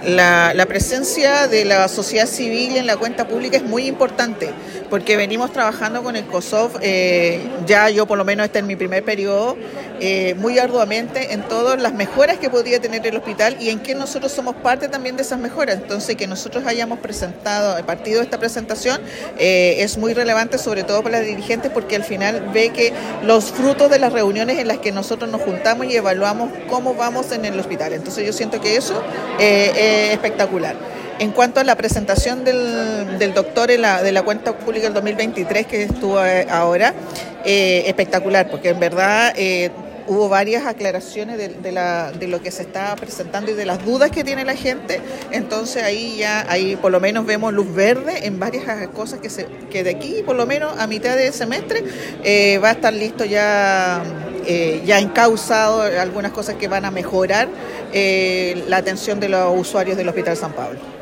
La presencia de la sociedad civil en la cuenta pública es muy importante, porque venimos trabajando con el COSOF, ya yo por lo menos este es mi primer periodo, muy arduamente en todas las mejoras que podría tener el hospital y en que nosotros somos parte también de esas mejoras. Entonces, que nosotros hayamos partido de esta presentación es muy relevante, sobre todo para las dirigentes, porque al final ve que los frutos de las reuniones en las que nosotros nos juntamos y evaluamos cómo vamos en el hospital. Entonces yo siento que eso es espectacular. En cuanto a la presentación del doctor de la cuenta pública del 2023 que estuvo ahora, espectacular, porque en verdad hubo varias aclaraciones de lo que se está presentando y de las dudas que tiene la gente. Entonces ahí por lo menos vemos luz verde en varias cosas que de aquí por lo menos a mitad de semestre va a estar listo ya encauzado algunas cosas que van a mejorar la atención de los usuarios del Hospital San Pablo.